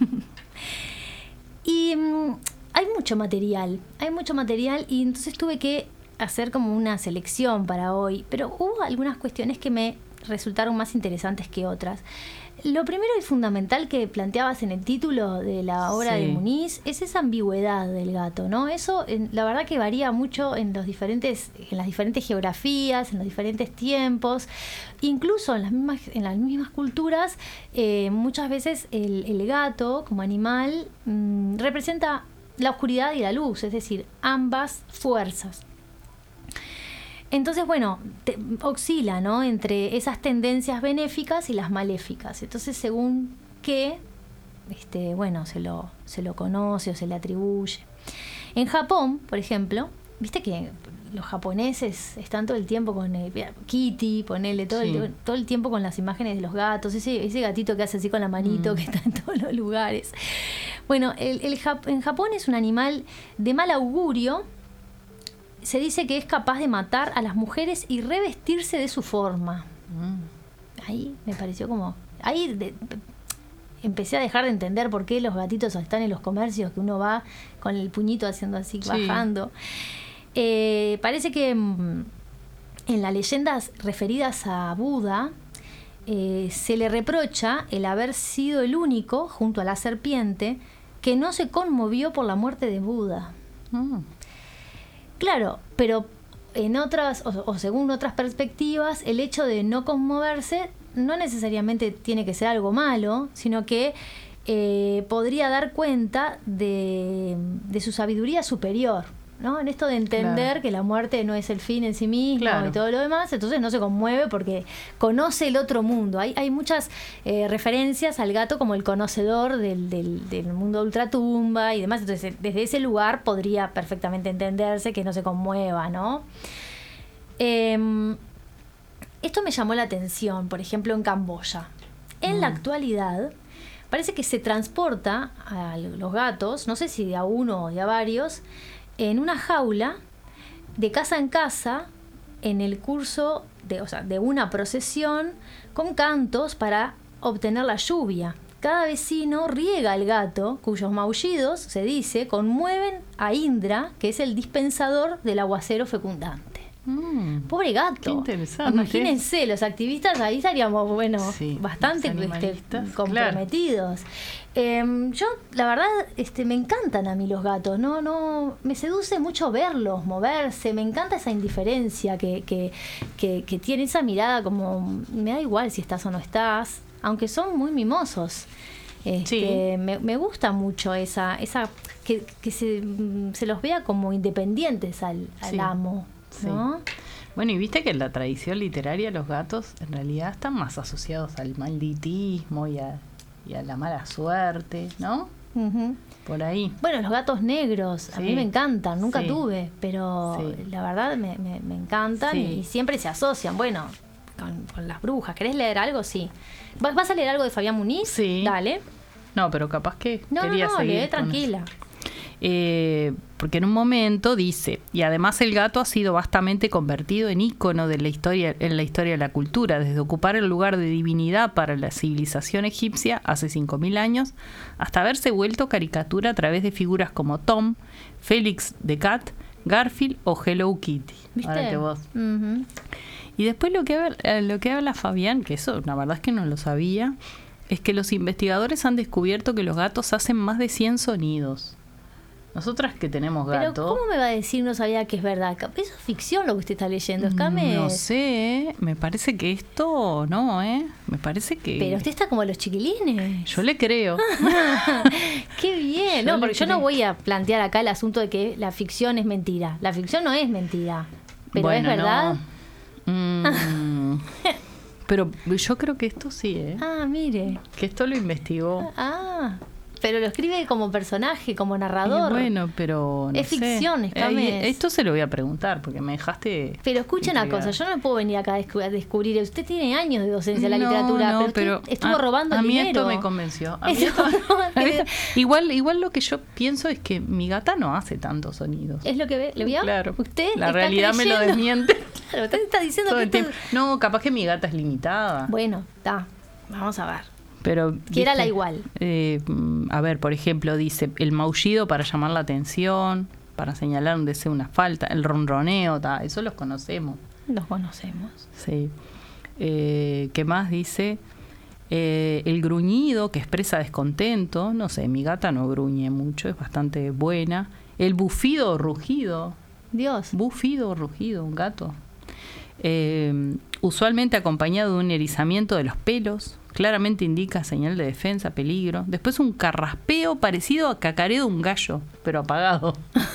Y hay mucho material y entonces tuve que hacer como una selección para hoy, pero hubo algunas cuestiones que me resultaron más interesantes que otras. Lo primero y fundamental que planteabas en el título de la obra de Muniz es esa ambigüedad del gato, ¿no? Eso, la verdad que varía mucho en las diferentes geografías, en los diferentes tiempos, incluso en las mismas culturas. Muchas veces el gato como animal representa la oscuridad y la luz, es decir, ambas fuerzas. Entonces, bueno, oscila, ¿no?, entre esas tendencias benéficas y las maléficas. Entonces, según qué, se lo conoce o se le atribuye. En Japón, por ejemplo, viste que los japoneses están todo el tiempo con Kitty, ponele todo el tiempo con las imágenes de los gatos, ese gatito que hace así con la manito, que está en todos los lugares. Bueno, en Japón es un animal de mal augurio. Se dice que es capaz de matar a las mujeres y revestirse de su forma. Ahí me pareció como... empecé a dejar de entender por qué los gatitos están en los comercios, que uno va con el puñito haciendo así, bajando. Parece que en las leyendas referidas a Buda se le reprocha el haber sido el único, junto a la serpiente, que no se conmovió por la muerte de Buda. Claro, pero en otras, o según otras perspectivas, el hecho de no conmoverse no necesariamente tiene que ser algo malo, sino que podría dar cuenta de su sabiduría superior, ¿no? En esto de entender que la muerte no es el fin en sí mismo y todo lo demás, entonces no se conmueve porque conoce el otro mundo. Hay muchas referencias al gato como el conocedor del mundo ultratumba y demás, entonces desde ese lugar podría perfectamente entenderse que no se conmueva, ¿no? Esto me llamó la atención, por ejemplo, en Camboya. En la actualidad parece que se transporta a los gatos, no sé si de a uno o de a varios, en una jaula, de casa en casa, en el curso de una procesión, con cantos para obtener la lluvia. Cada vecino riega al gato, cuyos maullidos, se dice, conmueven a Indra, que es el dispensador del aguacero fecundante. Pobre gato. Qué interesante. Imagínense, los activistas ahí estaríamos, bastante comprometidos. Yo, la verdad, me encantan a mí los gatos. No, me seduce mucho verlos, moverse. Me encanta esa indiferencia que tiene, esa mirada como, me da igual si estás o no estás, aunque son muy mimosos. Me gusta mucho esa que se los vea como independientes al amo. Sí. ¿no? Bueno, y viste que en la tradición literaria los gatos en realidad están más asociados al malditismo y a la mala suerte, ¿no? Uh-huh. Por ahí. Bueno, los gatos negros, a Sí. mí me encantan, nunca Sí. tuve, pero Sí. la verdad me encantan Sí. y siempre se asocian, bueno, con las brujas. ¿Querés leer algo? Sí. ¿Vas a leer algo de Fabián Muniz? Sí. Dale. No, pero capaz que No, quería seguir lee con tranquila. porque en un momento dice, y además el gato ha sido vastamente convertido en ícono de la historia, en la historia de la cultura, desde ocupar el lugar de divinidad para la civilización egipcia hace 5.000 años, hasta haberse vuelto caricatura a través de figuras como Tom, Félix the Cat, Garfield o Hello Kitty. ¿Viste? Ahora que vos. Ujú. Y después lo que habla Fabián, que eso la verdad es que no lo sabía, es que los investigadores han descubierto que los gatos hacen más de 100 sonidos. Nosotras que tenemos Pero gato... ¿cómo me va a decir no sabía que es verdad? Eso es ficción lo que usted está leyendo, Escames. No sé, me parece que esto no, me parece que... Pero usted está como los chiquilines. Yo le creo. Qué bien. Yo No, le porque yo creo. no voy a plantear acá el asunto de que la ficción es mentira. La ficción no es mentira. Pero Bueno, es verdad. no. Pero yo creo que esto sí, Ah, mire. que esto lo investigó. Ah, pero lo escribe como personaje, como Y narrador. bueno, pero no Es sé. ficción, Escames. Esto se lo voy a preguntar porque me dejaste... Pero escucha una intrigada. cosa, yo no puedo venir acá a descubrir. Usted tiene años de docencia de la literatura, No, pero usted estuvo robando a el mí dinero. esto me convenció. A mí Estuvo esto- robando el dinero. igual lo que yo pienso es que mi gata no hace tantos sonidos. ¿Es lo que ve? ¿Le vio? Claro. Usted La está realidad me lo creyendo. desmiente Claro, usted está diciendo todo que el tiempo. esto- No, capaz que mi gata es limitada. Bueno, está. Vamos a ver. Pero Quiérala ¿viste? igual. A ver, por ejemplo, dice el maullido para llamar la atención, para señalar un deseo, una falta, el ronroneo, eso los conocemos. Los conocemos. Sí. ¿Qué más dice? El gruñido que expresa descontento. No sé, mi gata no gruñe mucho, es bastante buena. El bufido o rugido. Dios. Bufido o rugido, un gato. Usualmente acompañado de un erizamiento de los pelos. Claramente indica señal de defensa, peligro. Después un carraspeo parecido a cacareo de un gallo, pero apagado.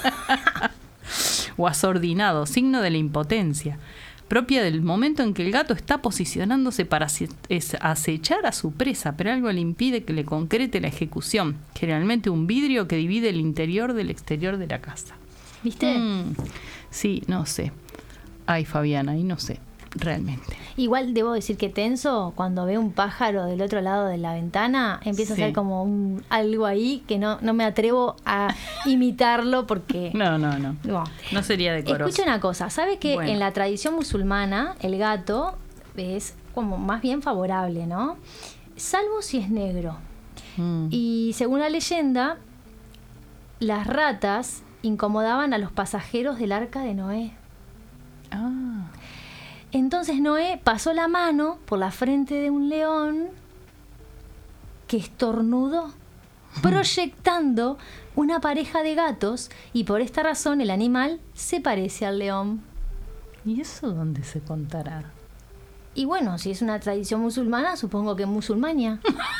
O asordinado, signo de la impotencia, propia del momento en que el gato está posicionándose para acechar a su presa, pero algo le impide que le concrete la ejecución. Generalmente un vidrio que divide el interior del exterior de la casa. ¿Viste? Sí, no sé. Ay, Fabiana, ahí no sé, realmente. Igual debo decir que tenso, cuando ve un pájaro del otro lado de la ventana, empieza Sí. a ser como algo ahí que no me atrevo a imitarlo porque... No No. sería decoroso. Escucha una cosa, ¿sabe que Bueno. en la tradición musulmana el gato es como más bien favorable, ¿no? Salvo si es negro. Y según la leyenda, las ratas incomodaban a los pasajeros del arca de Noé. Ah. Entonces Noé pasó la mano por la frente de un león que estornudó, proyectando una pareja de gatos, y por esta razón el animal se parece al león. ¿Y eso dónde se contará? Y bueno, si es una tradición musulmana, supongo que en Musulmania.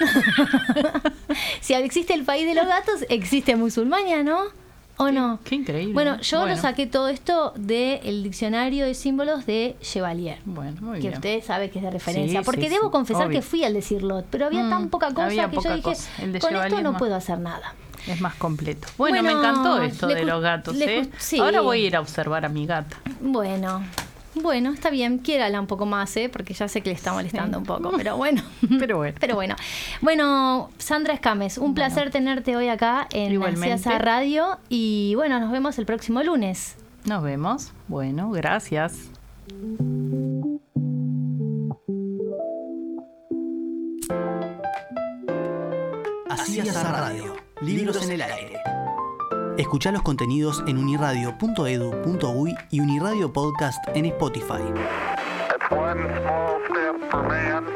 Si existe el país de los gatos, existe Musulmania, ¿no? ¿O no? Qué increíble. Bueno, yo lo saqué todo esto del diccionario de símbolos de Chevalier. Bueno, muy que bien. usted sabe que es de referencia. Sí, porque sí, debo sí, confesar obvio. que fui al decirlo, pero había tan poca cosa había que poca yo dije, cosa. El de con esto Chevalier no más. puedo hacer nada. Es más completo. Bueno, me encantó esto de los gatos, sí. Ahora voy a ir a observar a mi gata. Bueno, está bien, quiérala un poco más, porque ya sé que le está molestando un poco, pero bueno. Pero bueno. Bueno, Sandra Escames, un placer tenerte hoy acá en Igualmente. Así Asá Radio y bueno, nos vemos el próximo lunes. Nos vemos. Bueno, gracias. Así Asá Radio. Libros en el aire. Escuchá los contenidos en uniradio.edu.uy y Uniradio Podcast en Spotify. That's one small step for man,